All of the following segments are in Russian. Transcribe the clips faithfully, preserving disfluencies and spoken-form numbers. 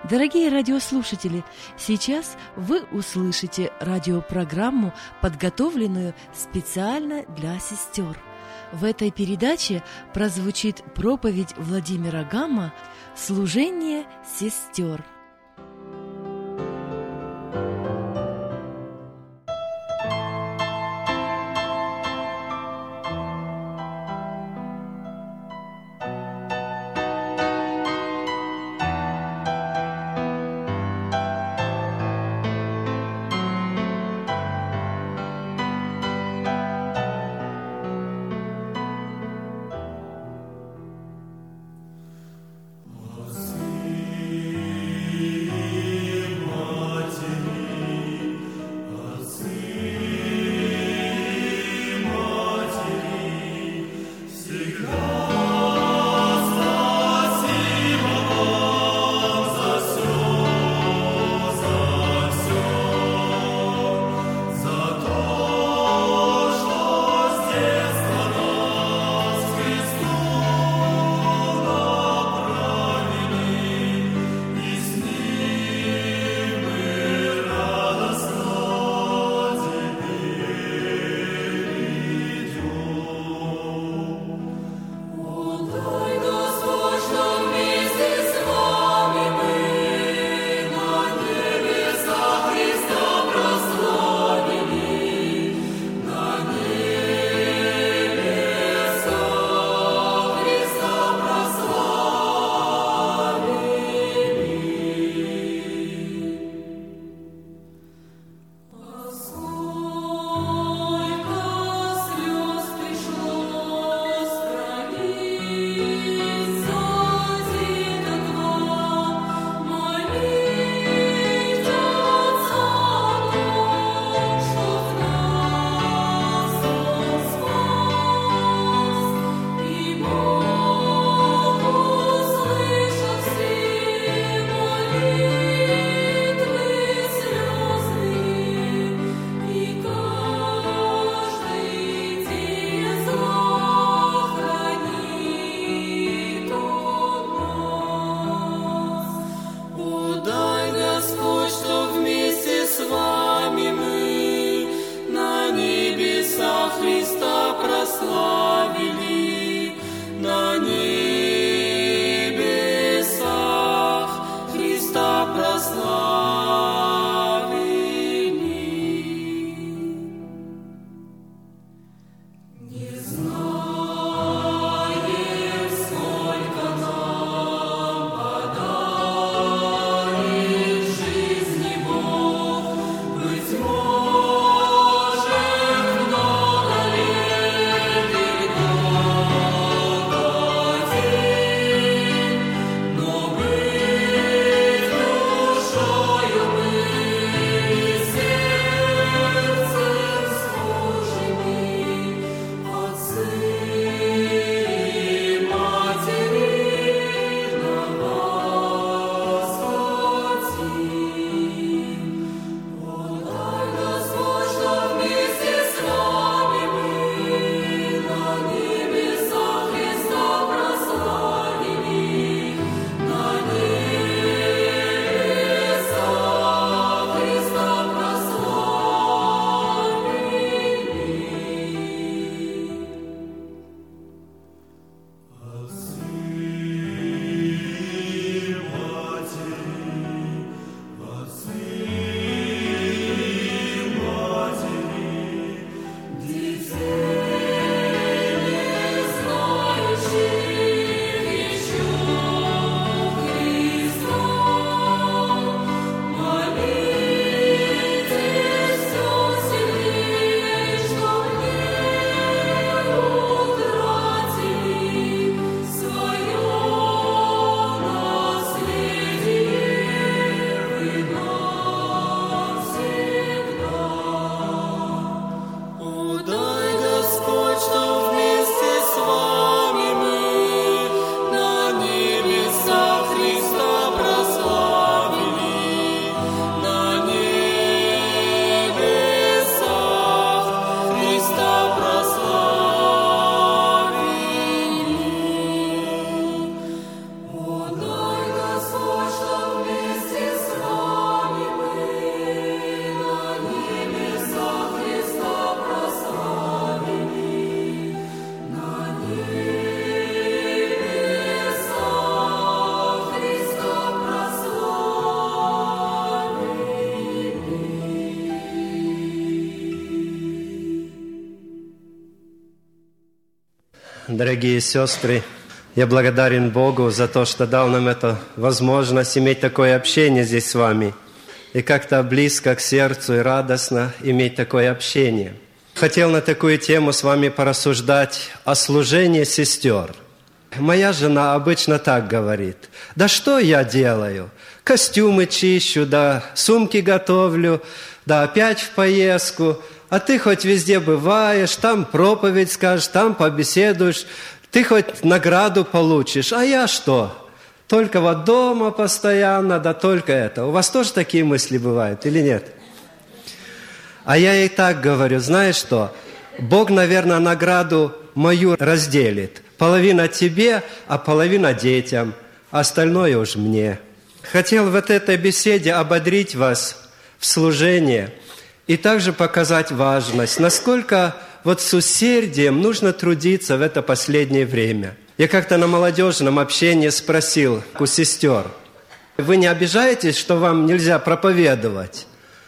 Дорогие радиослушатели, сейчас вы услышите радиопрограмму, подготовленную специально для сестер. В этой передаче прозвучит проповедь Владимира Гамма «Служение сестер». Show. Дорогие сестры, я благодарен Богу за то, что дал нам эту возможность иметь такое общение здесь с вами. И как-то близко к сердцу и радостно иметь такое общение. Хотел на такую тему с вами порассуждать о служении сестер. Моя жена обычно так говорит: да что я делаю? Костюмы чищу, да сумки готовлю, да опять в поездку. А ты хоть везде бываешь, там проповедь скажешь, там побеседуешь, ты хоть награду получишь. А я что? Только вот дома постоянно, да только это. У вас тоже такие мысли бывают или нет? А я ей так говорю: знаешь что? Бог, наверное, награду мою разделит. Половина тебе, а половина детям, а остальное уж мне. Хотел в этой беседе ободрить вас в служении и также показать важность, насколько вот с усердием нужно трудиться в это последнее время. Я как-то на молодежном общении спросил у сестер: вы не обижаетесь, что вам нельзя проповедовать?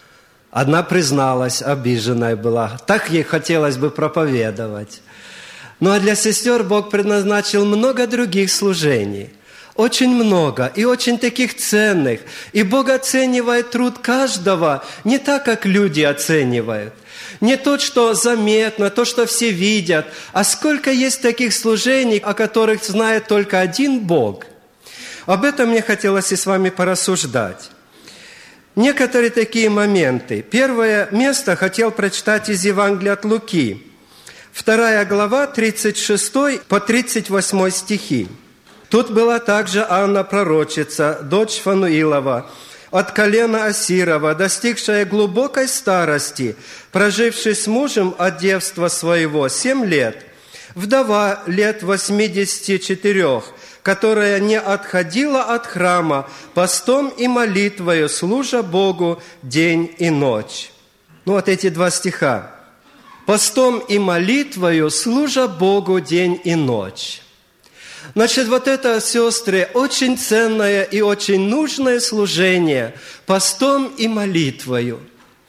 Одна призналась, обиженная была. Так ей хотелось бы проповедовать. Ну а для сестер Бог предназначил много других служений. Очень много и очень таких ценных. И Бог оценивает труд каждого не так, как люди оценивают. Не то, что заметно, то, что все видят, а сколько есть таких служений, о которых знает только один Бог. Об этом мне хотелось и с вами порассуждать. Некоторые такие моменты. Первое место хотел прочитать из Евангелия от Луки. Вторая глава, тридцать шестой по тридцать восьмой стихи. Тут была также Анна пророчица, дочь Фануилова, от колена Асирова, достигшая глубокой старости, прожившая с мужем от девства своего семь лет, вдова лет восьмидесяти четырех, которая не отходила от храма постом и молитвою, служа Богу день и ночь. Ну вот эти два стиха. Постом и молитвою, служа Богу день и ночь. Значит, вот это, сестры, очень ценное и очень нужное служение постом и молитвою.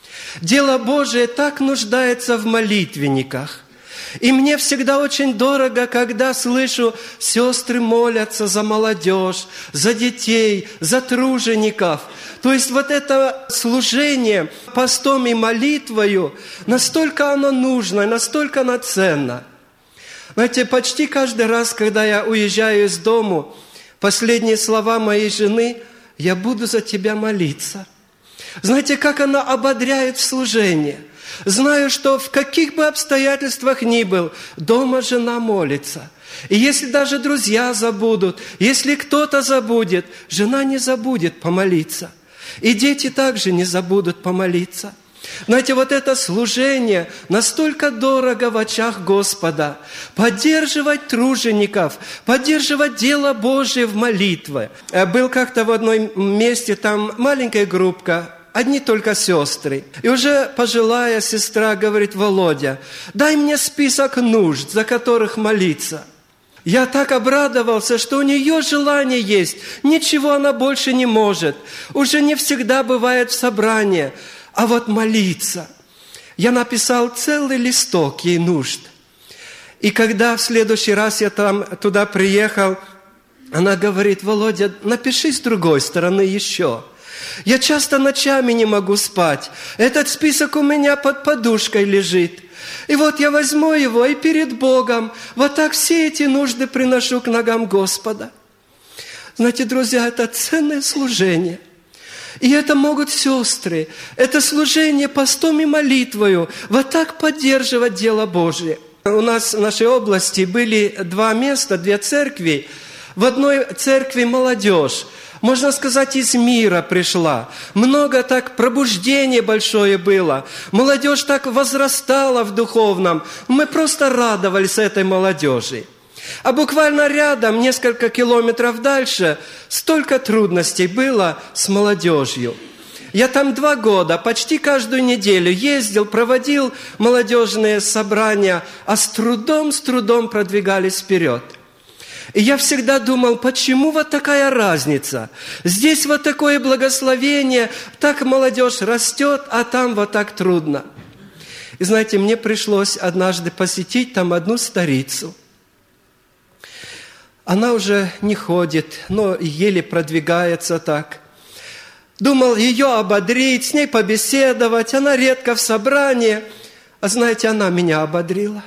Дело Божие так нуждается в молитвенниках. И мне всегда очень дорого, когда слышу, сестры молятся за молодежь, за детей, за тружеников. То есть вот это служение постом и молитвою, настолько оно нужно, настолько оно ценно. Знаете, почти каждый раз, когда я уезжаю из дому, последние слова моей жены: «Я буду за тебя молиться». Знаете, как она ободряет в служении. Знаю, что в каких бы обстоятельствах ни был, дома жена молится. И если даже друзья забудут, если кто-то забудет, жена не забудет помолиться. И дети также не забудут помолиться. Знаете, вот это служение настолько дорого в очах Господа. Поддерживать тружеников, поддерживать дело Божие в молитве. Был как-то в одном месте, там маленькая группка, одни только сестры. И уже пожилая сестра говорит: Володя, дай мне список нужд, за которых молиться. Я так обрадовался, что у нее желание есть. Ничего она больше не может. Уже не всегда бывает в собрании. А вот молиться. Я написал целый листок ей нужд. И когда в следующий раз я там, туда приехал, она говорит: Володя, напиши с другой стороны еще. Я часто ночами не могу спать. Этот список у меня под подушкой лежит. И вот я возьму его и перед Богом вот так все эти нужды приношу к ногам Господа. Знаете, друзья, это ценное служение. И это могут сестры, это служение постом и молитвою, вот так поддерживать дело Божие. У нас в нашей области были два места, две церкви. В одной церкви молодежь, можно сказать, из мира пришла. Много так пробуждения большое было. Молодежь так возрастала в духовном. Мы просто радовались этой молодежи. А буквально рядом, несколько километров дальше, столько трудностей было с молодежью. Я там два года, почти каждую неделю ездил, проводил молодежные собрания, а с трудом, с трудом продвигались вперед. И я всегда думал, почему вот такая разница? Здесь вот такое благословение, так молодежь растет, а там вот так трудно. И знаете, мне пришлось однажды посетить там одну старицу. Она уже не ходит, но еле продвигается так. Думал ее ободрить, с ней побеседовать. Она редко в собрании. А знаете, она меня ободрила.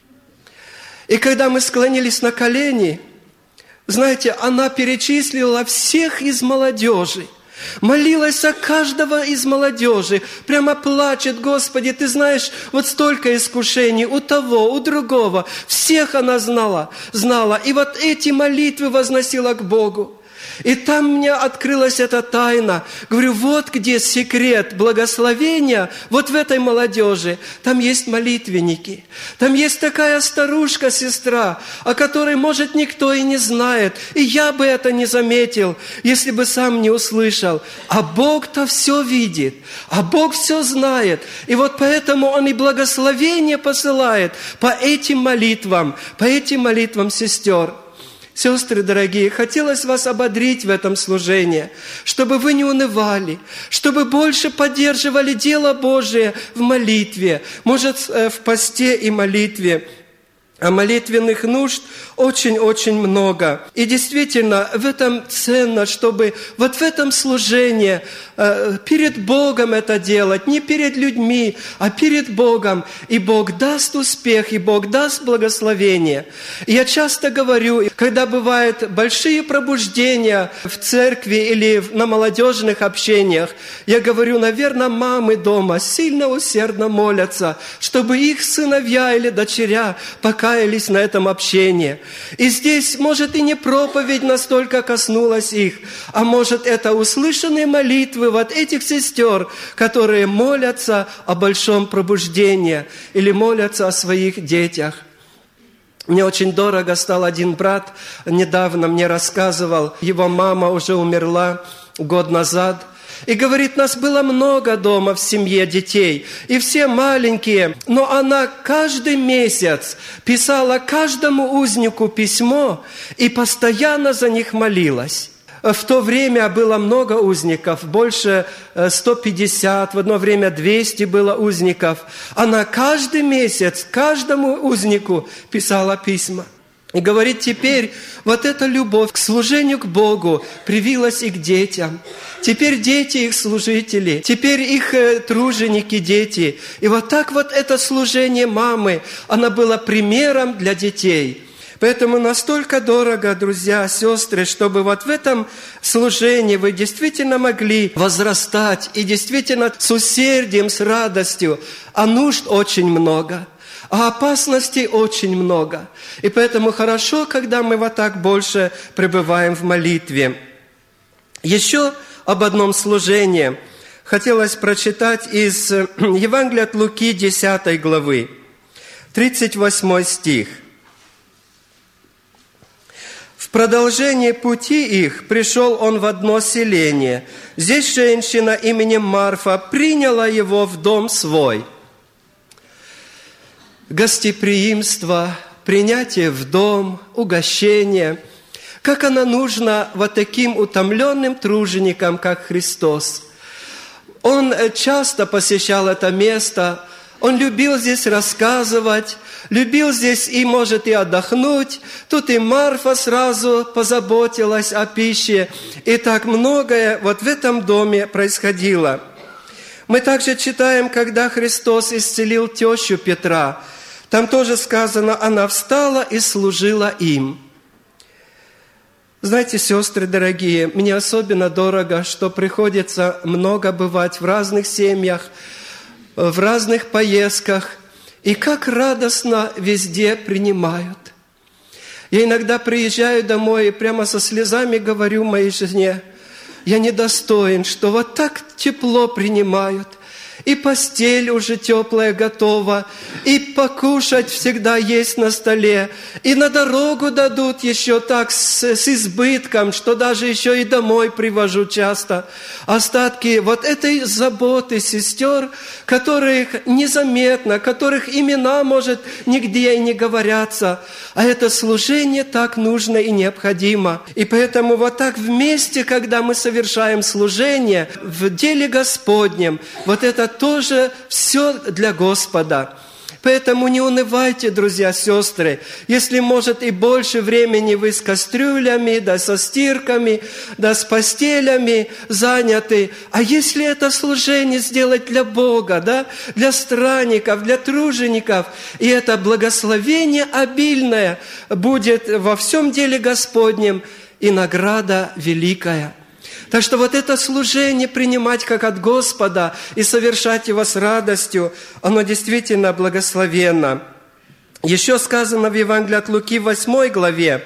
И когда мы склонились на колени, знаете, она перечислила всех из молодежи. Молилась о каждого из молодежи. Прямо плачет: Господи, Ты знаешь, вот столько искушений у того, у другого. Всех она знала, знала. И вот эти молитвы возносила к Богу. И там мне открылась эта тайна. Говорю, вот где секрет благословения, вот в этой молодежи. Там есть молитвенники. Там есть такая старушка-сестра, о которой, может, никто и не знает. И я бы это не заметил, если бы сам не услышал. А Бог-то все видит, а Бог все знает. И вот поэтому Он и благословение посылает по этим молитвам, по этим молитвам сестер. Сестры дорогие, хотелось вас ободрить в этом служении, чтобы вы не унывали, чтобы больше поддерживали дело Божие в молитве, может, в посте и молитве. А молитвенных нужд очень-очень много. И действительно, в этом ценно, чтобы вот в этом служении э, перед Богом это делать, не перед людьми, а перед Богом. И Бог даст успех, и Бог даст благословение. И я часто говорю, когда бывают большие пробуждения в церкви или на молодежных общениях, я говорю, наверное, мамы дома сильно усердно молятся, чтобы их сыновья или дочеря пока на этом общении. И здесь, может, и не проповедь настолько коснулась их, а может, это услышанные молитвы вот этих сестер, которые молятся о большом пробуждении или молятся о своих детях. Мне очень дорого стал один брат, недавно мне рассказывал, его мама уже умерла год назад. И говорит, нас было много дома в семье детей, и все маленькие, но она каждый месяц писала каждому узнику письмо и постоянно за них молилась. В то время было много узников, больше сто пятьдесят, в одно время двести было узников. Она каждый месяц каждому узнику писала письма. И говорит, теперь вот эта любовь к служению к Богу привилась и к детям. Теперь дети их служители, теперь их э, труженики дети. И вот так вот это служение мамы, оно было примером для детей. Поэтому настолько дорого, друзья, сестры, чтобы вот в этом служении вы действительно могли возрастать и действительно с усердием, с радостью. А нужд очень много. А опасностей очень много. И поэтому хорошо, когда мы вот так больше пребываем в молитве. Еще об одном служении хотелось прочитать из Евангелия от Луки, десятой главы, тридцать восьмой стих. «В продолжение пути их пришел он в одно селение. Здесь женщина именем Марфа приняла его в дом свой». Гостеприимство, принятие в дом, угощение, как оно нужно вот таким утомленным труженикам, как Христос. Он часто посещал это место, он любил здесь рассказывать, любил здесь и, может, и отдохнуть. Тут и Марфа сразу позаботилась о пище, и так многое вот в этом доме происходило. Мы также читаем, когда Христос исцелил тещу Петра, там тоже сказано, она встала и служила им. Знаете, сестры дорогие, мне особенно дорого, что приходится много бывать в разных семьях, в разных поездках, и как радостно везде принимают. Я иногда приезжаю домой и прямо со слезами говорю моей жене, я недостоин, что вот так тепло принимают. И постель уже теплая готова, и покушать всегда есть на столе, и на дорогу дадут еще так с, с избытком, что даже еще и домой привожу часто. Остатки вот этой заботы сестер, которых незаметно, которых имена, может, нигде и не говорятся, а это служение так нужно и необходимо. И поэтому вот так вместе, когда мы совершаем служение в деле Господнем, вот это тоже все для Господа. Поэтому не унывайте, друзья, сестры. Если, может, и больше времени вы с кастрюлями, да со стирками, да с постелями заняты. А если это служение сделать для Бога, да, для странников, для тружеников, и это благословение обильное будет во всем деле Господнем, и награда великая. Так что вот это служение принимать как от Господа и совершать его с радостью, оно действительно благословенно. Еще сказано в Евангелии от Луки в восьмой главе,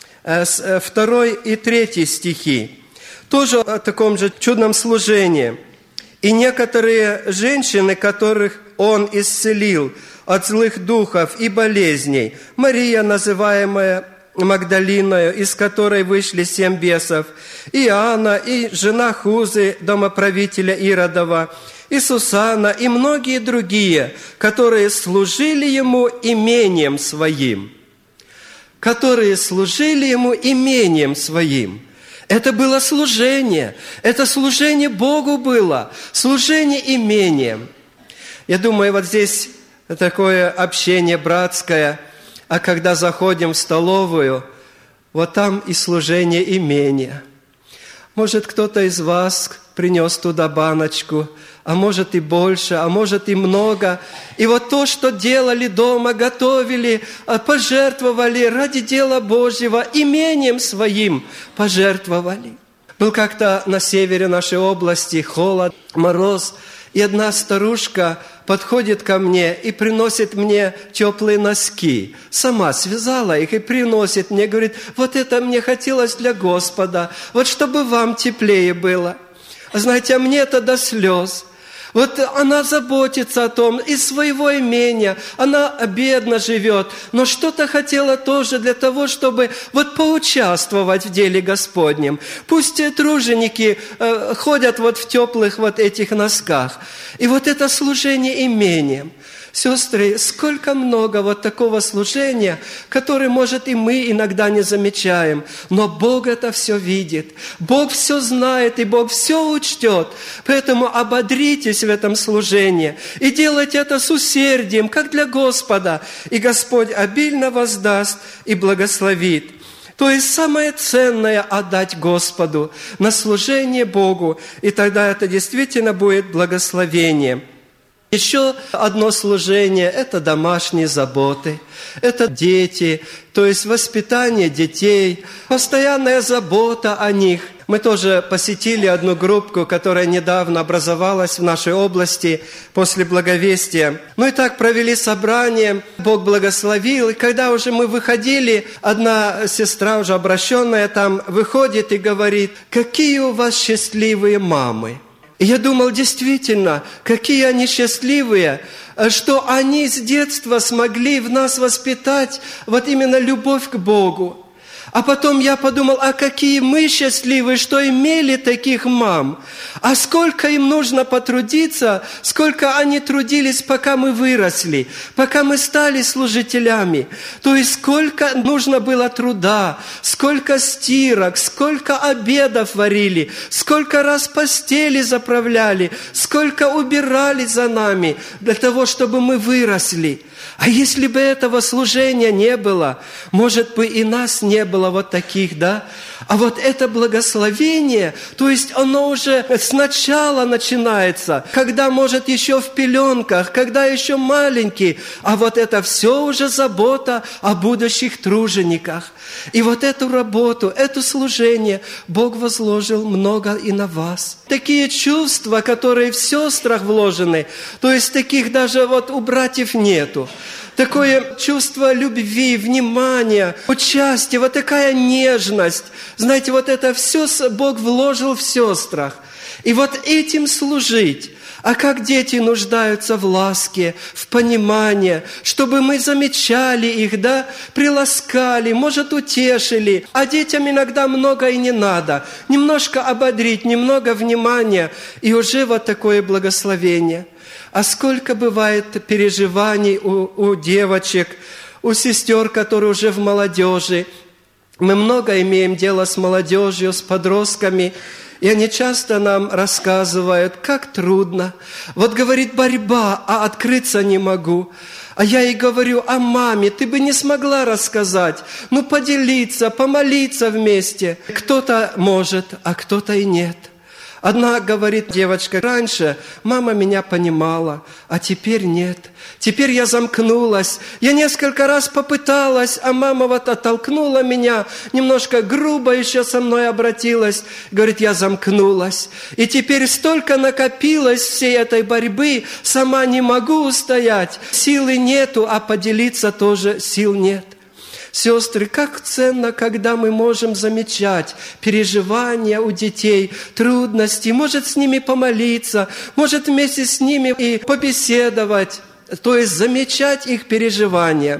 второй и третий стихи, тоже о таком же чудном служении. «И некоторые женщины, которых Он исцелил от злых духов и болезней, Мария, называемая Магдалиною, из которой вышли семь бесов, и Иоанна, и жена Хузы, домоправителя Иродова, и Сусанна, и многие другие, которые служили Ему имением Своим». Которые служили Ему имением Своим. Это было служение. Это служение Богу было. Служение имением. Я думаю, вот здесь такое общение братское. А когда заходим в столовую, вот там и служение имения. Может, кто-то из вас принес туда баночку, а может и больше, а может и много. И вот то, что делали дома, готовили, пожертвовали ради дела Божьего, имением своим пожертвовали. Был как-то на севере нашей области холод, мороз, и одна старушка подходит ко мне и приносит мне теплые носки. Сама связала их и приносит мне, говорит, вот это мне хотелось для Господа, вот чтобы вам теплее было. Знаете, а мне-то до слез. Вот она заботится о том, из своего имения, она бедно живет, но что-то хотела тоже для того, чтобы вот поучаствовать в деле Господнем. Пусть труженики э, ходят вот в теплых вот этих носках. И вот это служение имением. Сестры, сколько много вот такого служения, которое, может, и мы иногда не замечаем, но Бог это все видит, Бог все знает, и Бог все учтет. Поэтому ободритесь в этом служении и делайте это с усердием, как для Господа, и Господь обильно воздаст и благословит. То есть самое ценное отдать Господу на служение Богу, и тогда это действительно будет благословение. Еще одно служение – это домашние заботы, это дети, то есть воспитание детей, постоянная забота о них. Мы тоже посетили одну группку, которая недавно образовалась в нашей области после благовестия. Ну и так провели собрание, Бог благословил. И когда уже мы выходили, одна сестра, уже обращенная там, выходит и говорит, какие у вас счастливые мамы. И я думал, действительно, какие они счастливые, что они с детства смогли в нас воспитать вот именно любовь к Богу. А потом я подумал, а какие мы счастливые, что имели таких мам. А сколько им нужно потрудиться, сколько они трудились, пока мы выросли, пока мы стали служителями. То есть сколько нужно было труда, сколько стирок, сколько обедов варили, сколько раз постели заправляли, сколько убирали за нами для того, чтобы мы выросли. А если бы этого служения не было, может бы и нас не было вот таких, да? А вот это благословение, то есть оно уже сначала начинается, когда, может, еще в пеленках, когда еще маленький, а вот это все уже забота о будущих тружениках. И вот эту работу, это служение Бог возложил много и на вас. Такие чувства, которые в сестрах вложены, то есть таких даже вот у братьев нету. Такое чувство любви, внимания, участия, вот такая нежность. Знаете, вот это все Бог вложил в сестрах. И вот этим служить. А как дети нуждаются в ласке, в понимании, чтобы мы замечали их, да, приласкали, может, утешили. А детям иногда много и не надо. Немножко ободрить, немного внимания, и уже вот такое благословение. А сколько бывает переживаний у, у девочек, у сестер, которые уже в молодежи. Мы много имеем дела с молодежью, с подростками. И они часто нам рассказывают, как трудно. Вот говорит, борьба, а открыться не могу. А я ей говорю, а маме, ты бы не смогла рассказать, ну поделиться, помолиться вместе. Кто-то может, а кто-то и нет. Одна говорит девочка, раньше мама меня понимала, а теперь нет. Теперь я замкнулась. Я несколько раз попыталась, а мама вот оттолкнула меня, немножко грубо еще со мной обратилась. Говорит, я замкнулась. И теперь столько накопилось всей этой борьбы, сама не могу устоять. Силы нету, а поделиться тоже сил нет. Сестры, как ценно, когда мы можем замечать переживания у детей, трудности, может с ними помолиться, может вместе с ними и побеседовать, то есть замечать их переживания.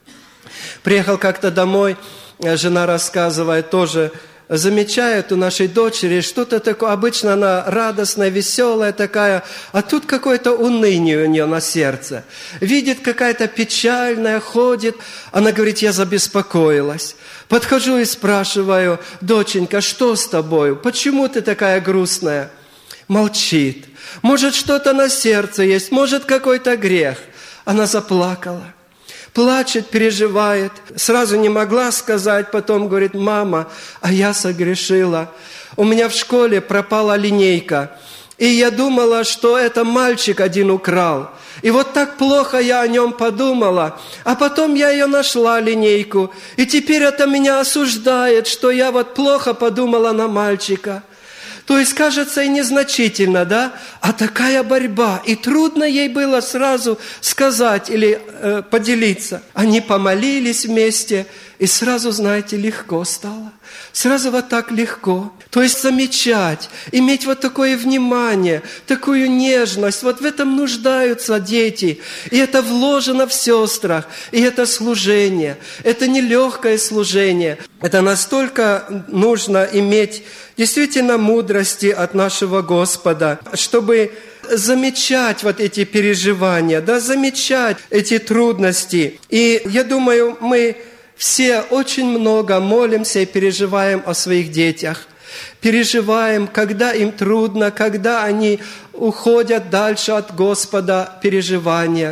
Приехал как-то домой, жена рассказывает тоже, замечает у нашей дочери что-то такое, обычно она радостная, веселая такая, а тут какое-то уныние у нее на сердце. Видит, какая-то печальная, ходит. Она говорит, я забеспокоилась. Подхожу и спрашиваю, доченька, что с тобой? Почему ты такая грустная? Молчит. Может, что-то на сердце есть, может, какой-то грех. Она заплакала. Плачет, переживает. Сразу не могла сказать, потом говорит, мама, а я согрешила. У меня в школе пропала линейка. И я думала, что это мальчик один украл. И вот так плохо я о нем подумала. А потом я ее нашла, линейку. И теперь это меня осуждает, что я вот плохо подумала на мальчика. То есть, кажется, и незначительно, да? А такая борьба. И трудно ей было сразу сказать или э, поделиться. Они помолились вместе, и сразу, знаете, легко стало. Сразу вот так легко. То есть замечать, иметь вот такое внимание, такую нежность. Вот в этом нуждаются дети. И это вложено в сестрах. И это служение. Это нелегкое служение. Это настолько нужно иметь действительно мудрости от нашего Господа, чтобы замечать вот эти переживания, да, замечать эти трудности. И я думаю, мы все очень много молимся и переживаем о своих детях. Переживаем, когда им трудно, когда они уходят дальше от Господа, переживания.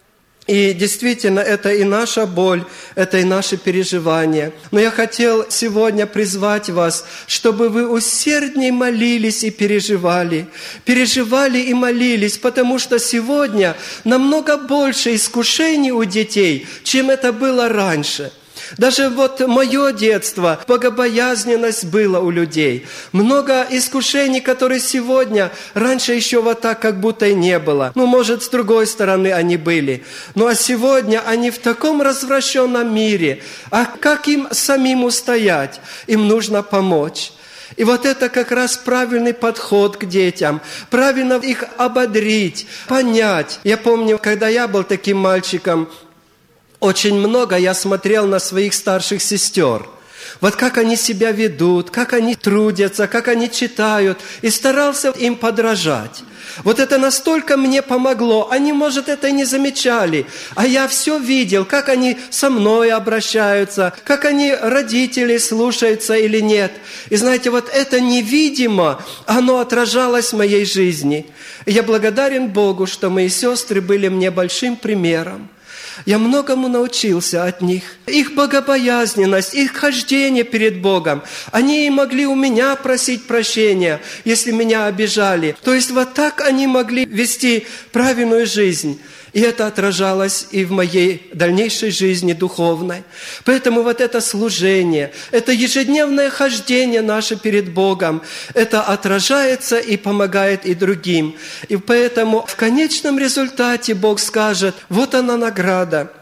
И действительно, это и наша боль, это и наши переживания. Но я хотел сегодня призвать вас, чтобы вы усерднее молились и переживали. Переживали и молились, потому что сегодня намного больше искушений у детей, чем это было раньше. Даже вот мое детство, богобоязненность была у людей. Много искушений, которые сегодня, раньше еще вот так как будто и не было. Ну, может, с другой стороны они были. Ну, а сегодня они в таком развращенном мире. А как им самим устоять? Им нужно помочь. И вот это как раз правильный подход к детям. Правильно их ободрить, понять. Я помню, когда я был таким мальчиком, очень много я смотрел на своих старших сестер. Вот как они себя ведут, как они трудятся, как они читают. И старался им подражать. Вот это настолько мне помогло. Они, может, это и не замечали. А я все видел, как они со мной обращаются, как они родителей слушаются или нет. И знаете, вот это невидимо, оно отражалось в моей жизни. И я благодарен Богу, что мои сестры были мне большим примером. Я многому научился от них. Их богобоязненность, их хождение перед Богом. Они и могли у меня просить прощения, если меня обижали. То есть вот так они могли вести правильную жизнь. И это отражалось и в моей дальнейшей жизни духовной. Поэтому вот это служение, это ежедневное хождение наше перед Богом, это отражается и помогает и другим. И поэтому в конечном результате Бог скажет, вот она награда.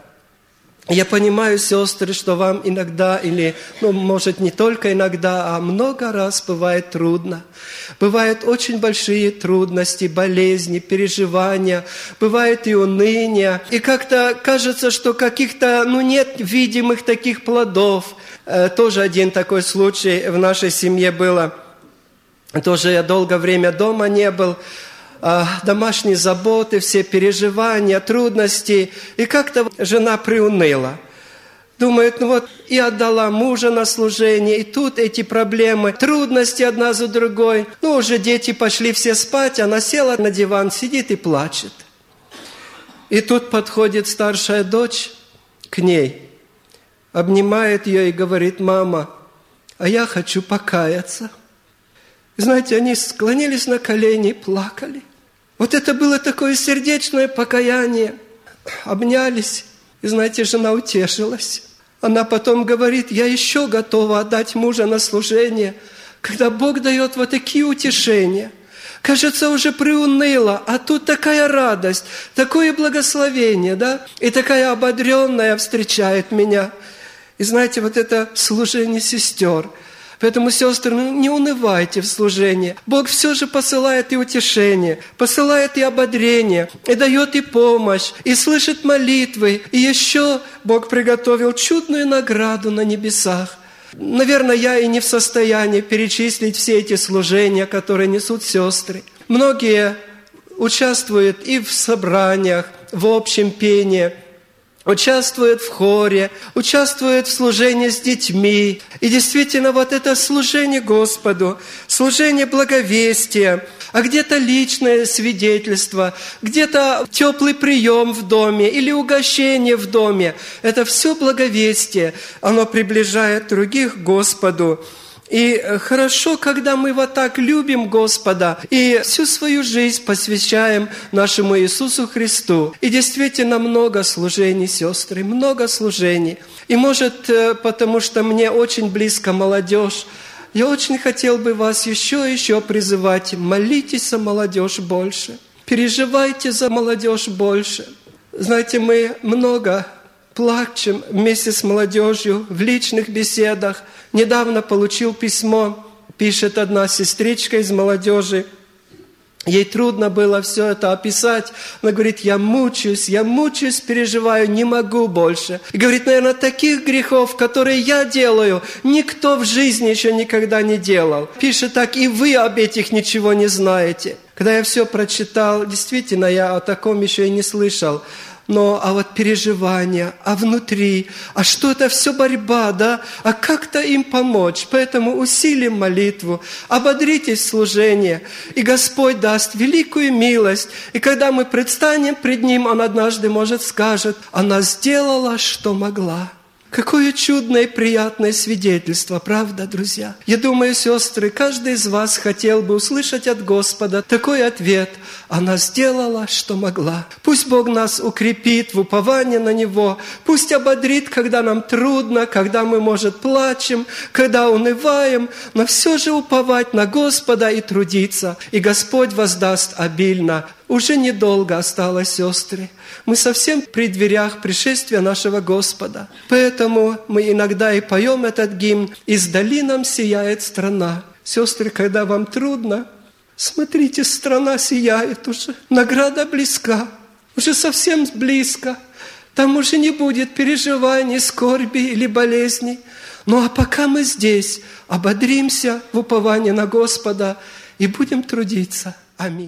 Я понимаю, сестры, что вам иногда, или, ну, может, не только иногда, а много раз бывает трудно. Бывают очень большие трудности, болезни, переживания, бывает и уныние. И как-то кажется, что каких-то, ну, нет видимых таких плодов. Э, тоже один такой случай в нашей семье было. Тоже я долгое время дома не был. Домашние заботы, все переживания, трудности. И как-то жена приуныла. Думает, ну вот и отдала мужа на служение, и тут эти проблемы, трудности одна за другой. Ну, уже дети пошли все спать, она села на диван, сидит и плачет. И тут подходит старшая дочь к ней, обнимает ее и говорит: мама, а я хочу покаяться. И знаете, они склонились на колени и плакали. Вот это было такое сердечное покаяние. Обнялись, и знаете, жена утешилась. Она потом говорит: я еще готова отдать мужа на служение, когда Бог дает вот такие утешения. Кажется, уже приуныло, а тут такая радость, такое благословение, да? И такая ободренная встречает меня. И знаете, вот это служение сестер. Поэтому, сестры, ну, не унывайте в служении. Бог все же посылает и утешение, посылает и ободрение, и дает и помощь, и слышит молитвы. И еще Бог приготовил чудную награду на небесах. Наверное, я и не в состоянии перечислить все эти служения, которые несут сестры. Многие участвуют и в собраниях, в общем пении, участвуют в хоре, участвуют в служении с детьми. И действительно, вот это служение Господу, служение благовестия, а где-то личное свидетельство, где-то теплый прием в доме или угощение в доме. Это все благовестие, оно приближает других к Господу. И хорошо, когда мы вот так любим Господа и всю свою жизнь посвящаем нашему Иисусу Христу. И действительно много служений, сестры, много служений. И может, потому что мне очень близко молодежь, я очень хотел бы вас еще и еще призывать: молитесь за молодежь больше, переживайте за молодежь больше. Знаете, мы много плачем вместе с молодежью в личных беседах. Недавно получил письмо, пишет одна сестричка из молодежи. Ей трудно было все это описать. Она говорит: я мучаюсь, я мучаюсь, переживаю, не могу больше. И говорит: наверное, таких грехов, которые я делаю, никто в жизни еще никогда не делал. Пишет так: и вы об этих ничего не знаете. Когда я все прочитал, действительно, я о таком еще и не слышал. Но, а вот переживания, а внутри, а что это все борьба, да? А как-то им помочь? Поэтому усилим молитву, ободритесь в служении, и Господь даст великую милость. И когда мы предстанем пред Ним, Он однажды, может, скажет: она сделала, что могла. Какое чудное и приятное свидетельство, правда, друзья? Я думаю, сестры, каждый из вас хотел бы услышать от Господа такой ответ: она сделала, что могла. Пусть Бог нас укрепит в уповании на Него, пусть ободрит, когда нам трудно, когда мы, может, плачем, когда унываем, но все же уповать на Господа и трудиться, и Господь воздаст обильно. Уже недолго осталось, сестры. Мы совсем при дверях пришествия нашего Господа. Поэтому мы иногда и поем этот гимн: «Издали нам сияет страна». Сестры, когда вам трудно, смотрите, страна сияет уже. Награда близка, уже совсем близко. Там уже не будет переживаний, скорби или болезней. Ну а пока мы здесь, ободримся в уповании на Господа и будем трудиться. Аминь.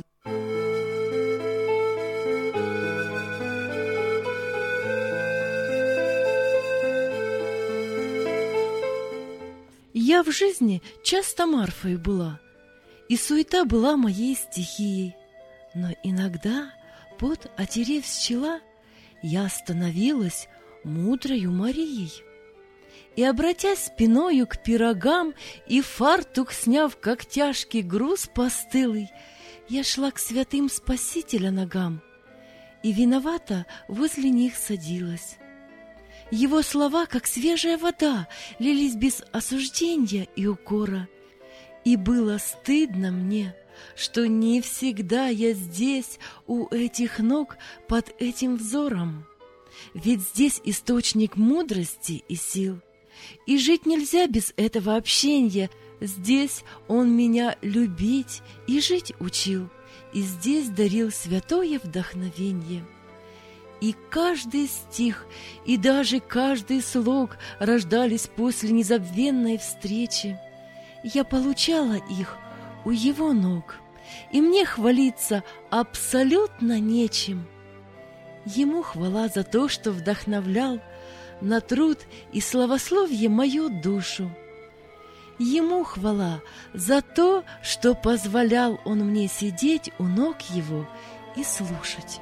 Я в жизни часто Марфой была, и суета была моей стихией. Но иногда, пот отерев с чела, я становилась мудрою Марией. И, обратясь спиною к пирогам и фартук сняв, как тяжкий груз постылый, я шла к святым Спасителя ногам и виновата возле них садилась. Его слова, как свежая вода, лились без осуждения и укора. И было стыдно мне, что не всегда я здесь, у этих ног, под этим взором. Ведь здесь источник мудрости и сил. И жить нельзя без этого общения. Здесь он меня любить и жить учил. И здесь дарил святое вдохновенье. И каждый стих, и даже каждый слог рождались после незабвенной встречи. Я получала их у его ног, и мне хвалиться абсолютно нечем. Ему хвала за то, что вдохновлял, на труд и славословие мою душу. Ему хвала за то, что позволял он мне сидеть у ног его и слушать.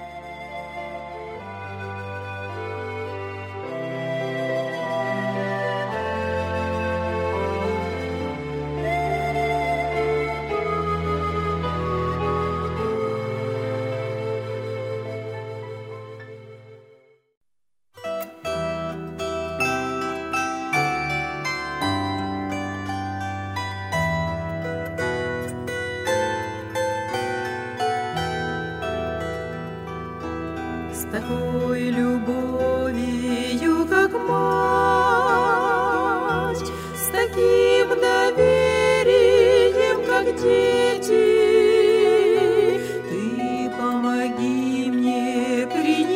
Такой любовью, как мать, с таким доверием, как дети, ты помоги мне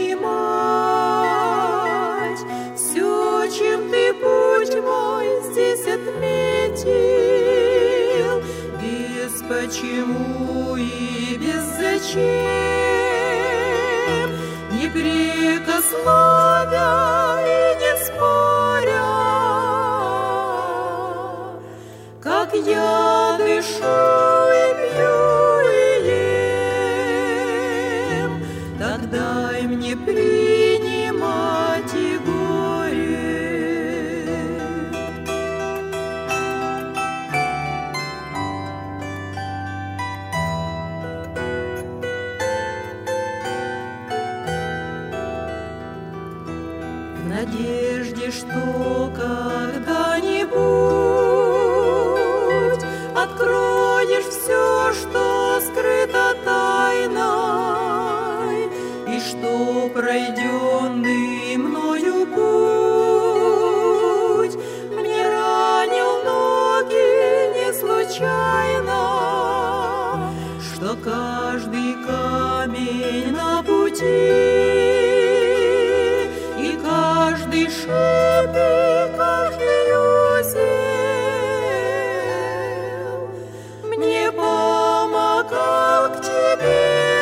принимать все, чем ты путь мой здесь отметил, без почему и без зачем. Не прикословя и не споря, как я дышу и пью и ем, так дай мне принимать и горе. В надежде, что когда-нибудь откроешь все, что скрыто тайной, и что пройденный мною путь мне ранил ноги не случайно, что каждый камень на пути каждый шип и каждый узел мне помогал к тебе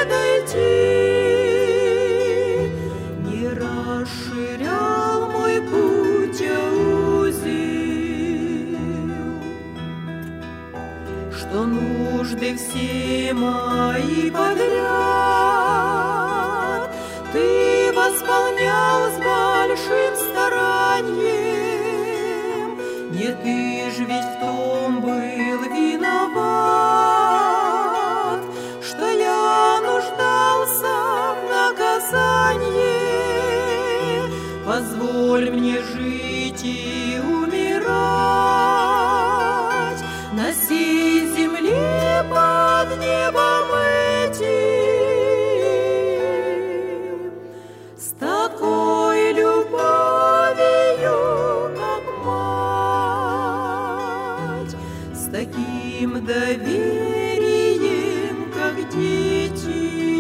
дойти, не расширял мой путь, а узел, что нужды все мои подряд ты восполнял с большим старанием. Не ты ж ведь в том был виноват, что я нуждался в наказании. Позволь мне жить и умирать на сей земле под небом этим. Такой любовью, как мать, с таким доверием, как дети.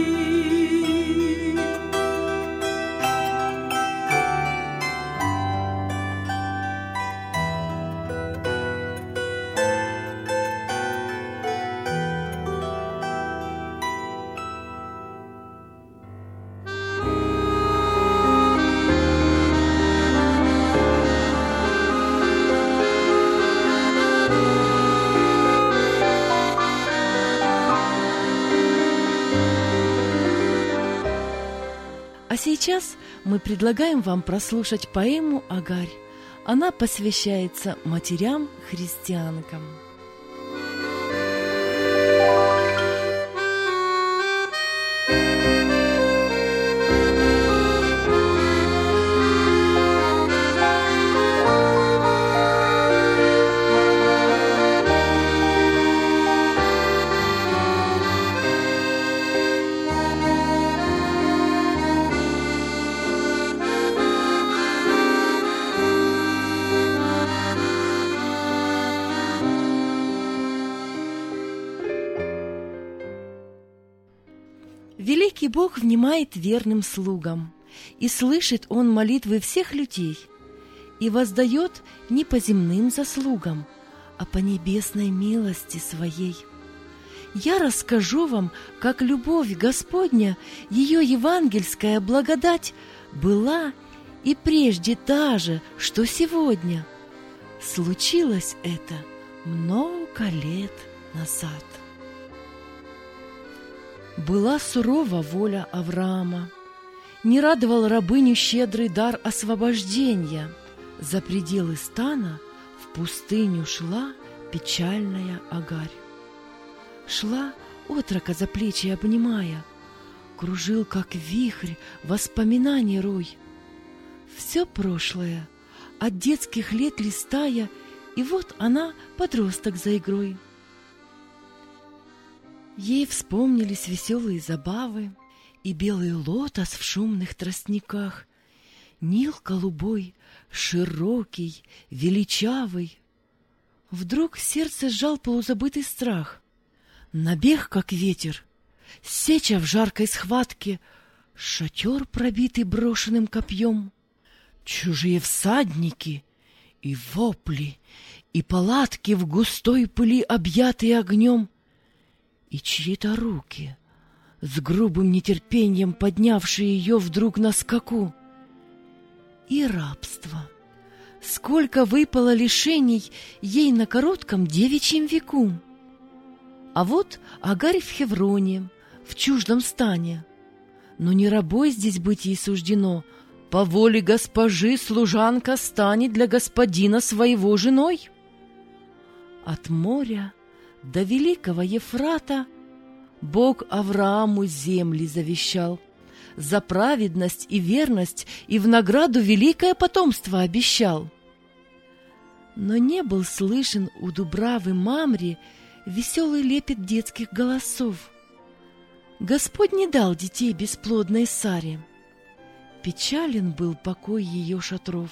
А сейчас мы предлагаем вам прослушать поэму «Агарь». Она посвящается матерям-христианкам. Великий Бог внимает верным слугам, и слышит Он молитвы всех людей, и воздает не по земным заслугам, а по небесной милости Своей. Я расскажу вам, как любовь Господня, ее евангельская благодать была и прежде та же, что сегодня. Случилось это много лет назад. Была сурова воля Авраама, не радовал рабыню щедрый дар освобождения. За пределы стана в пустыню шла печальная Агарь. Шла, отрока за плечи обнимая, кружил, как вихрь, воспоминаний рой. Все прошлое, от детских лет листая, и вот она, подросток за игрой. Ей вспомнились веселые забавы и белый лотос в шумных тростниках, Нил голубой, широкий, величавый. Вдруг сердце сжал полузабытый страх. Набег, как ветер, сеча в жаркой схватке, шатер, пробитый брошенным копьем, чужие всадники и вопли, и палатки в густой пыли, объятые огнем, и чьи-то руки, с грубым нетерпением поднявшие ее вдруг на скаку, и рабство. Сколько выпало лишений ей на коротком девичьем веку! А вот Агарь в Хевроне, в чуждом стане. Но не рабой здесь быть ей суждено. По воле госпожи служанка станет для господина своего женой. От моря до великого Ефрата Бог Аврааму земли завещал. За праведность и верность и в награду великое потомство обещал. Но не был слышен у дубравы Мамри веселый лепет детских голосов. Господь не дал детей бесплодной Саре. Печален был покой ее шатров.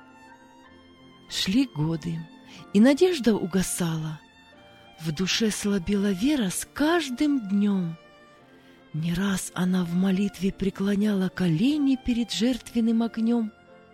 Шли годы, и надежда угасала. В душе слабела вера с каждым днем. Не раз она в молитве преклоняла колени перед жертвенным огнем.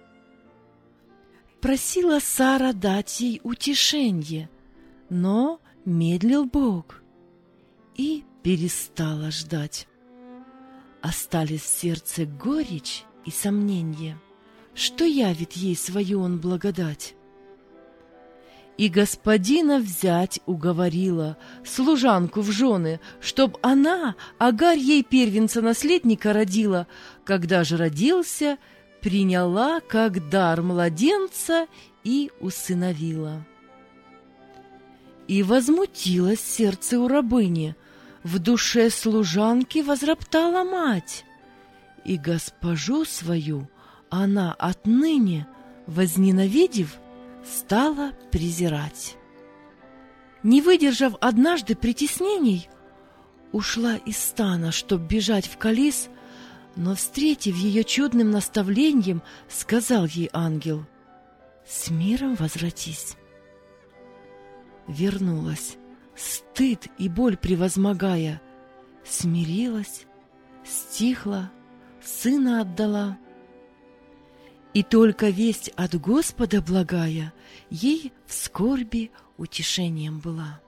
Просила Сара дать ей утешенье, но медлил Бог и перестала ждать. Остались в сердце горечь и сомненье, что явит ей свою он благодать. И господина взять уговорила служанку в жены, чтоб она Агарь ей первенца-наследника родила. Когда же родился, приняла как дар младенца и усыновила. И возмутилось сердце у рабыни, в душе служанки возроптала мать, и госпожу свою она отныне, возненавидев, стала презирать. Не выдержав однажды притеснений, ушла из стана, чтоб бежать в Калис, но, встретив ее чудным наставлением, сказал ей ангел: «С миром возвратись». Вернулась, стыд и боль превозмогая, смирилась, стихла, сына отдала. И только весть от Господа благая ей в скорби утешением была.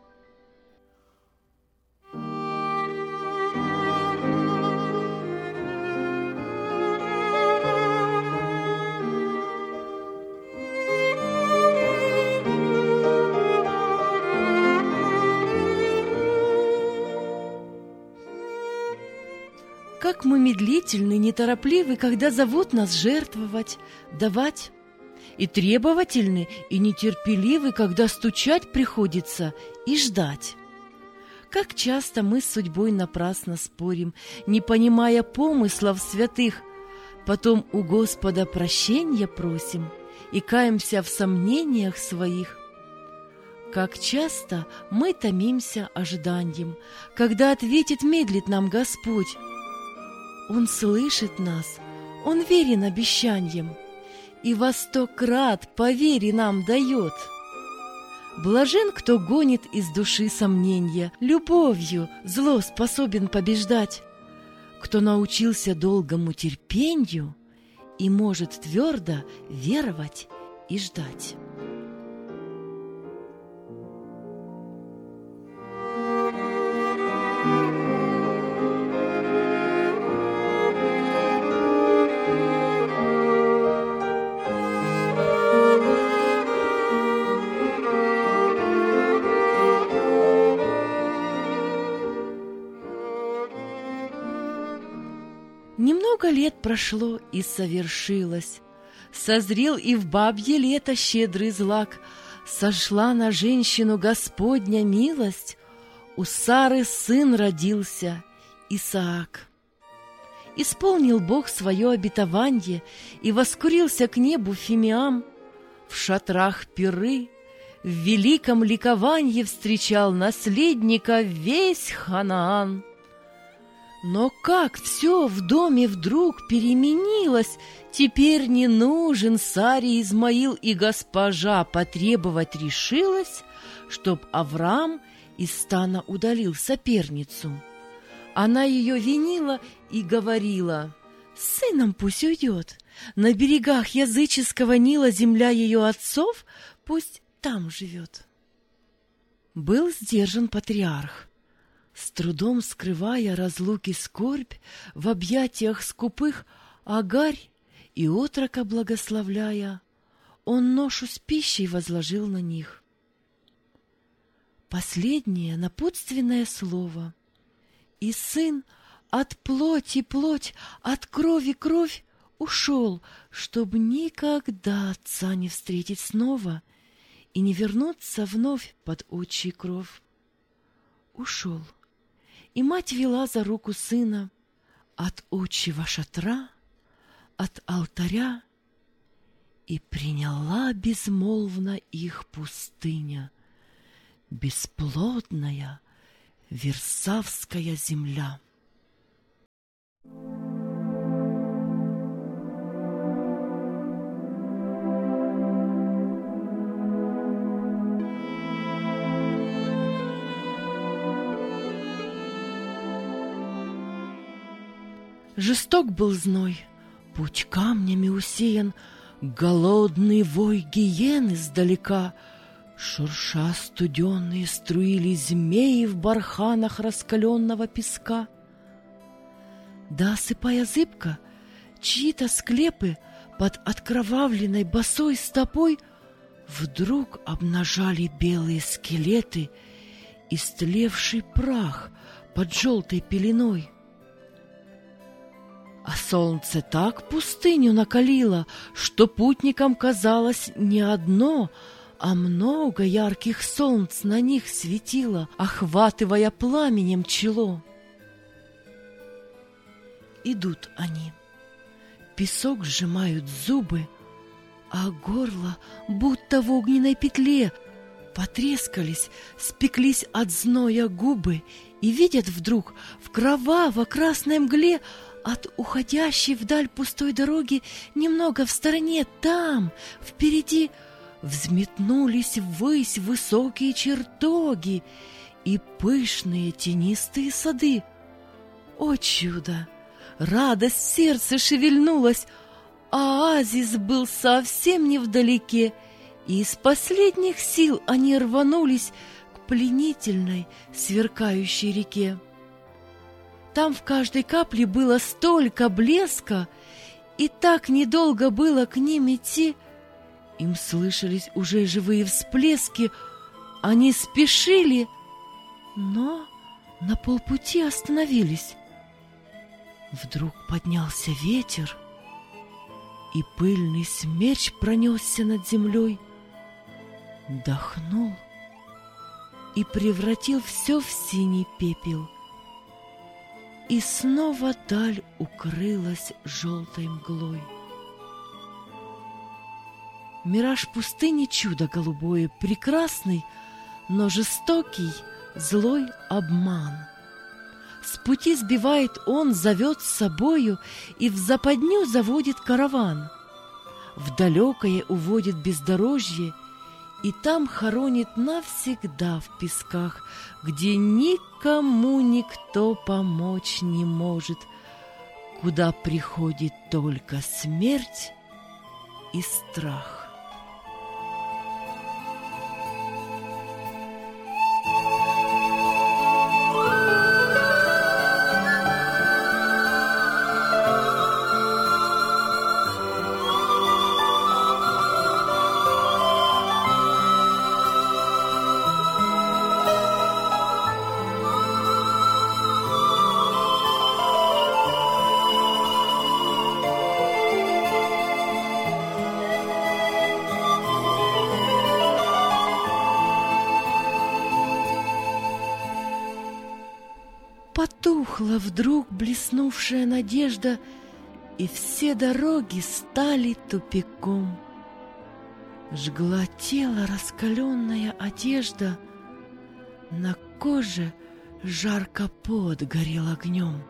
Как мы медлительны, неторопливы, когда зовут нас жертвовать, давать, и требовательны, и нетерпеливы, когда стучать приходится и ждать. Как часто мы с судьбой напрасно спорим, не понимая помыслов святых, потом у Господа прощения просим и каемся в сомнениях своих. Как часто мы томимся ожиданием, когда ответит медлит нам Господь. Он слышит нас, Он верен обещаниям, и во сто крат по вере нам дает. Блажен, кто гонит из души сомнения, любовью зло способен побеждать, кто научился долгому терпению и может твердо веровать и ждать. Немного лет прошло, и совершилось. Созрел и в бабье лето щедрый злак. Сошла на женщину Господня милость. У Сары сын родился, Исаак. Исполнил Бог свое обетованье и воскурился к небу Фимиам. В шатрах пиры, в великом ликованье встречал наследника весь Ханаан. Но как все в доме вдруг переменилось, теперь не нужен Саре Измаил, и госпожа потребовать решилась, чтоб Авраам из стана удалил соперницу. Она ее винила и говорила: «С сыном пусть уйдет, на берегах языческого Нила земля ее отцов, пусть там живет». Был сдержан патриарх. С трудом скрывая разлуки скорбь, в объятиях скупых Агарь и отрока благословляя, он ношу с пищей возложил на них. Последнее напутственное слово. И сын от плоти плоть, от крови кровь ушел, чтоб никогда отца не встретить снова и не вернуться вновь под отчий кров. Ушел. И мать вела за руку сына от отчего шатра, от алтаря, и приняла безмолвно их пустыня, бесплодная Версавская земля. Жесток был зной, путь камнями усеян, голодный вой гиен издалека. Шурша студенные струили змеи в барханах раскаленного песка. Да, осыпая зыбко, чьи-то склепы под откровавленной босой стопой вдруг обнажали белые скелеты, истлевший прах под желтой пеленой. А солнце так пустыню накалило, что путникам казалось не одно, а много ярких солнц на них светило, охватывая пламенем чело. Идут они, песок сжимают зубы, а горло, будто в огненной петле, потрескались, спеклись от зноя губы, и видят вдруг в кроваво-красной мгле от уходящей вдаль пустой дороги немного в стороне, там, впереди, взметнулись ввысь высокие чертоги и пышные тенистые сады. О чудо! Радость в сердце шевельнулась, а оазис был совсем невдалеке, и из последних сил они рванулись к пленительной, сверкающей реке. Там в каждой капле было столько блеска, и так недолго было к ним идти. Им слышались уже живые всплески, они спешили, но на полпути остановились. Вдруг поднялся ветер, и пыльный смерч пронесся над землей, дохнул и превратил все в синий пепел. И снова даль укрылась желтой мглой. Мираж пустыни чудо голубое, прекрасный, но жестокий, злой обман. С пути сбивает он, зовет с собою и в западню заводит караван. В далекое уводит бездорожье и там хоронит навсегда в песках, где никому никто помочь не может, куда приходит только смерть и страх. Потухла вдруг блеснувшая надежда, и все дороги стали тупиком. Жгла тело раскаленная одежда, на коже жарко пот горел огнем.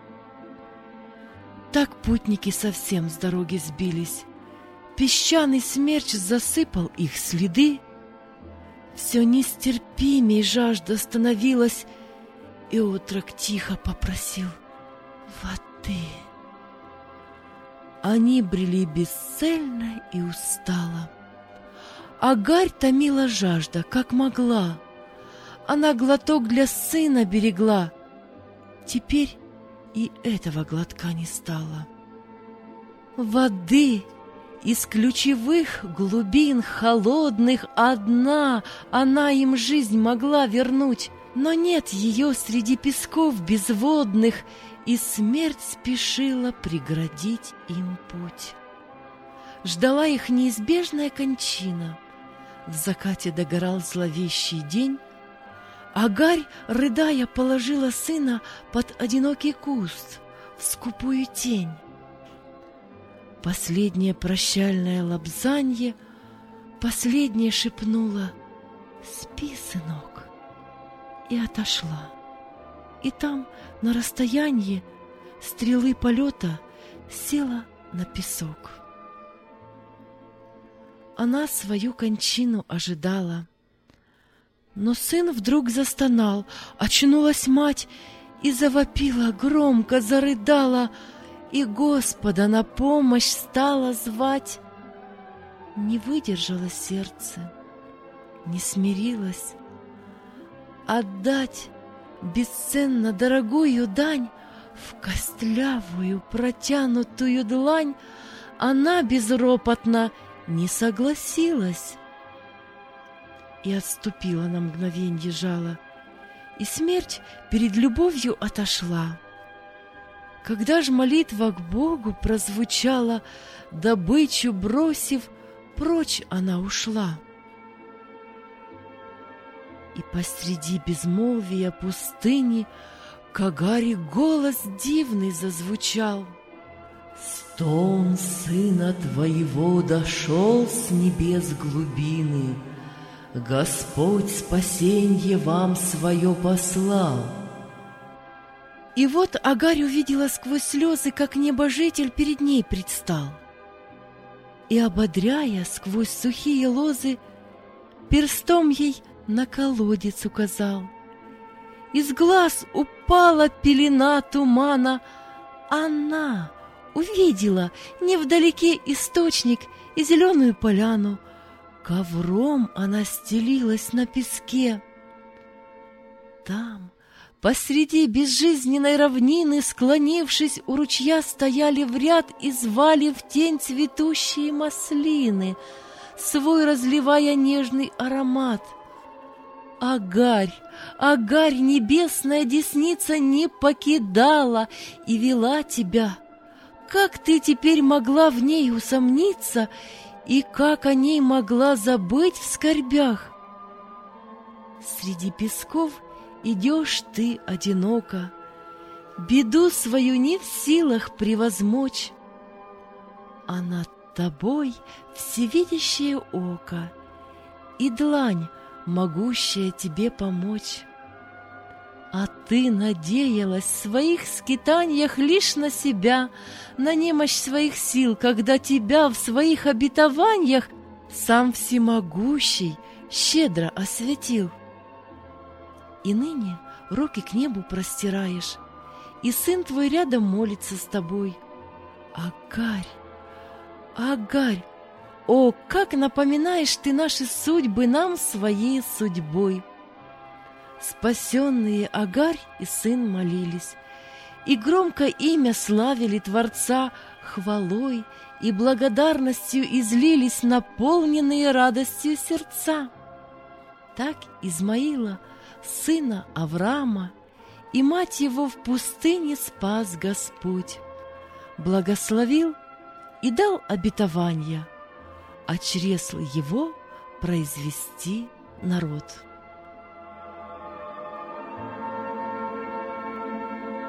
Так путники совсем с дороги сбились. Песчаный смерч засыпал их следы. Все нестерпимей жажда становилась, и отрок тихо попросил воды. Они брели бесцельно и устало. Агарь томила жажда, как могла. Она глоток для сына берегла. Теперь и этого глотка не стало. Воды из ключевых глубин холодных одна она им жизнь могла вернуть, но нет ее среди песков безводных, и смерть спешила преградить им путь. Ждала их неизбежная кончина. В закате догорал зловещий день. Агарь, рыдая, положила сына под одинокий куст в скупую тень. Последнее прощальное лобзанье, последнее шепнула «Спи, сынок», и отошла. И там, на расстоянии стрелы полета, села на песок. Она свою кончину ожидала. Но сын вдруг застонал, очнулась мать и завопила, громко зарыдала, и Господа на помощь стала звать. Не выдержало сердце, не смирилось. Отдать бесценно дорогую дань в костлявую протянутую длань она безропотно не согласилась. И отступила на мгновенье жало, и смерть перед любовью отошла. Когда ж молитва к Богу прозвучала, добычу бросив, прочь она ушла. И посреди безмолвия пустыни к Агаре голос дивный зазвучал. «Стон сына твоего дошел с небес глубины, Господь спасенье вам свое послал». И вот Агарь увидела сквозь слезы, как небожитель перед ней предстал. И, ободряя сквозь сухие лозы, перстом ей на колодец указал. Из глаз упала пелена тумана. Она увидела невдалеке источник и зеленую поляну. Ковром она стелилась на песке. Там, посреди безжизненной равнины, склонившись у ручья, стояли в ряд и звали в тень цветущие маслины, свой разливая нежный аромат. Агарь, Агарь, небесная десница не покидала и вела тебя. Как ты теперь могла в ней усомниться, и как о ней могла забыть в скорбях? Среди песков идешь ты одиноко, беду свою не в силах превозмочь, а над тобой всевидящее око и длань, могущая тебе помочь. А ты надеялась в своих скитаниях лишь на себя, на немощь своих сил, когда тебя в своих обетованиях сам всемогущий щедро осветил. И ныне руки к небу простираешь, и сын твой рядом молится с тобой. Агарь, Агарь, о, как напоминаешь ты наши судьбы нам своей судьбой! Спасенные Агарь и сын молились, и громко имя славили Творца, хвалой и благодарностью излились наполненные радостью сердца. Так Измаила, сына Авраама, и мать его в пустыне спас Господь, благословил и дал обетование, а чресл его произвести народ.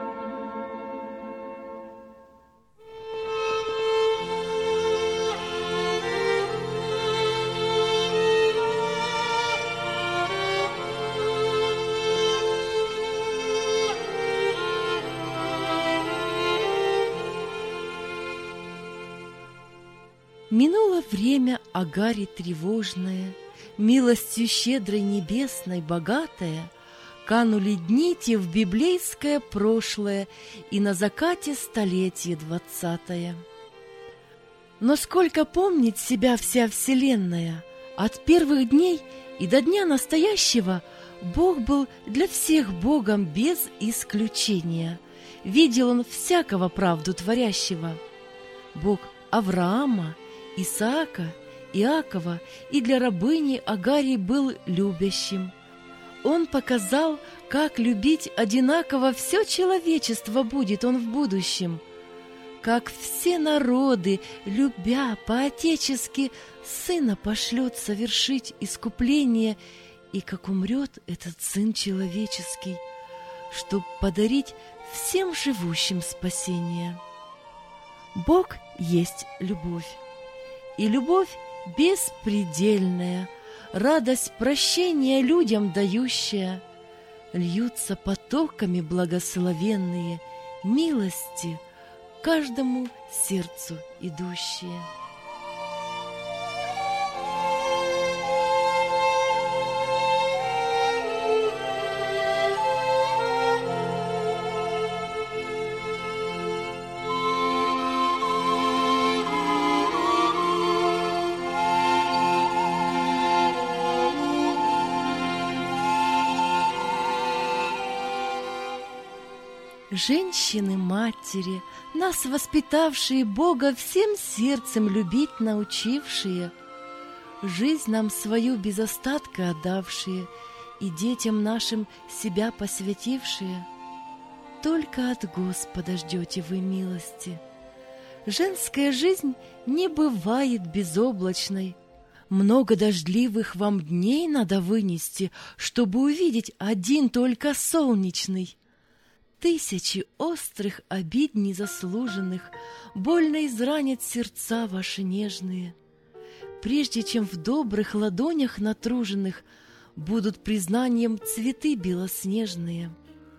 Минуло время Агари тревожное, милостью щедрой небесной богатая, канули дни те в библейское прошлое и на закате столетие двадцатое. Но сколько помнит себя вся вселенная, от первых дней и до дня настоящего Бог был для всех Богом без исключения. Видел Он всякого правду творящего. Бог Авраама, Исаака, Иакова и для рабыни Агарии был любящим. Он показал, как любить одинаково все человечество будет Он в будущем, как все народы, любя по-отечески, Сына пошлет совершить искупление, и как умрет этот Сын человеческий, чтоб подарить всем живущим спасение. Бог есть любовь, и любовь беспредельная, радость прощения людям дающая, льются потоками благословенные милости каждому сердцу идущие. Женщины-матери, нас воспитавшие Бога всем сердцем любить научившие, жизнь нам свою без остатка отдавшие и детям нашим себя посвятившие, только от Господа ждете вы милости. Женская жизнь не бывает безоблачной. Много дождливых вам дней надо вынести, чтобы увидеть один только солнечный. Тысячи острых обид незаслуженных больно изранят сердца ваши нежные, прежде чем в добрых ладонях натруженных будут признанием цветы белоснежные.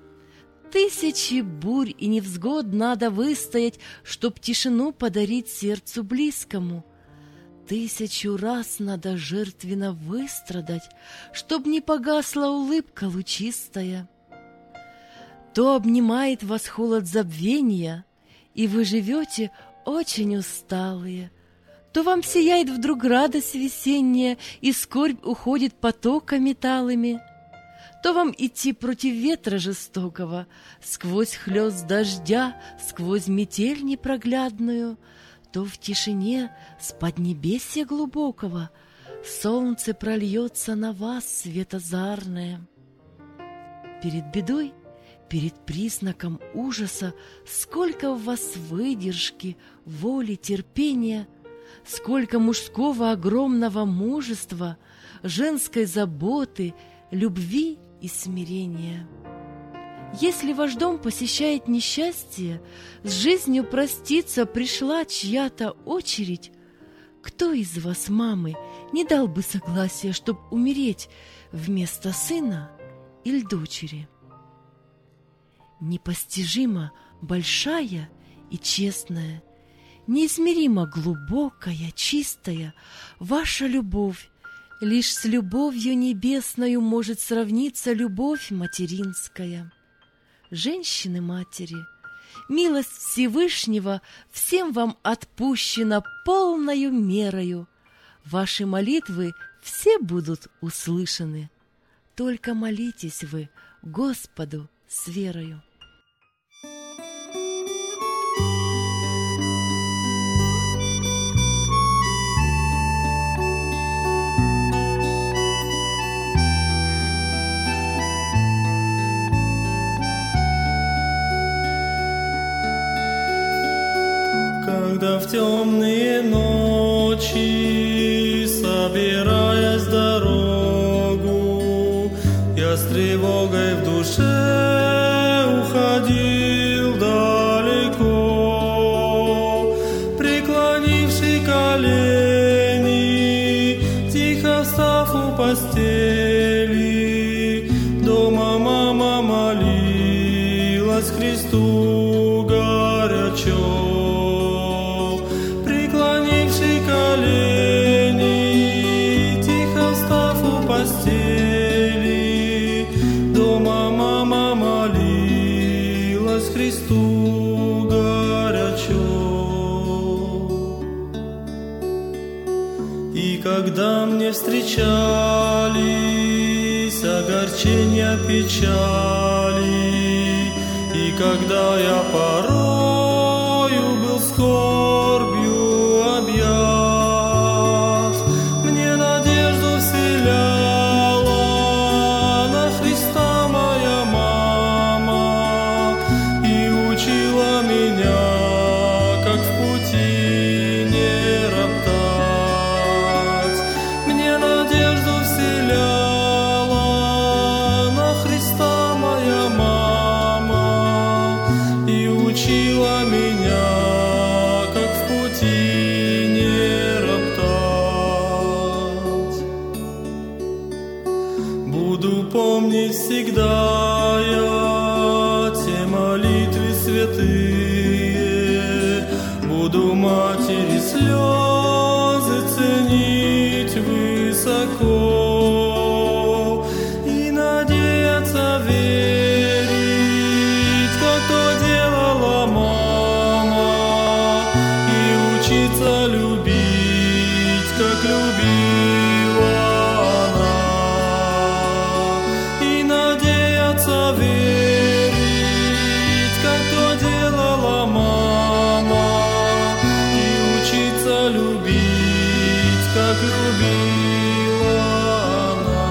Тысячи бурь и невзгод надо выстоять, чтоб тишину подарить сердцу близкому. Тысячу раз надо жертвенно выстрадать, чтоб не погасла улыбка лучистая. То обнимает вас холод забвения, и вы живете очень усталые, то вам сияет вдруг радость весенняя, и скорбь уходит потоками талыми, то вам идти против ветра жестокого, сквозь хлёст дождя, сквозь метель непроглядную, то в тишине с поднебесья глубокого солнце прольется на вас светозарное. Перед бедой, перед признаком ужаса, сколько в вас выдержки, воли, терпения, сколько мужского огромного мужества, женской заботы, любви и смирения. Если ваш дом посещает несчастье, с жизнью проститься пришла чья-то очередь, кто из вас, мамы, не дал бы согласия, чтоб умереть вместо сына или дочери? Непостижимо большая и честная, неизмеримо глубокая, чистая ваша любовь. Лишь с любовью небесною может сравниться любовь материнская. Женщины-матери, милость Всевышнего всем вам отпущена полною мерою. Ваши молитвы все будут услышаны. Только молитесь вы Господу с верою. Когда в темные ночи, собираясь в дорогу, я с тревогой в душе уходил далеко, преклонивши колени, тихо встав у постели, дома мама молилась Христу горячо. Преклонивши колени, молилась Христу горячо. И когда мне встречались огорчения, печали, и когда я порою был скорбью объят, мне надежду вселяла на Христа моя мама и учила меня, как в пути не роптать. Мне надежду вселяла на Христа моя мама и учила меня, как в пути не роптать. Буду помнить всегда я те молитвы святые, буду матери слезы ценить высоко и надеяться верить, как то делала мама, и учиться любить, как любила она, и надеяться верить, как то делала мама, и учиться любить, как любила она.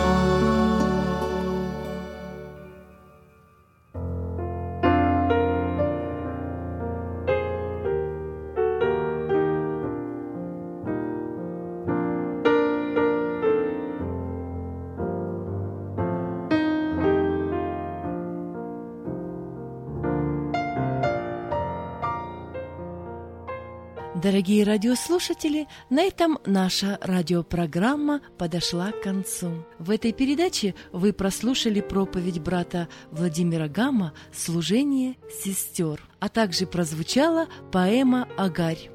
Дорогие радиослушатели, на этом наша радиопрограмма подошла к концу. В этой передаче вы прослушали проповедь брата Владимира Гамма «Служение сестер», а также прозвучала поэма «Агарь».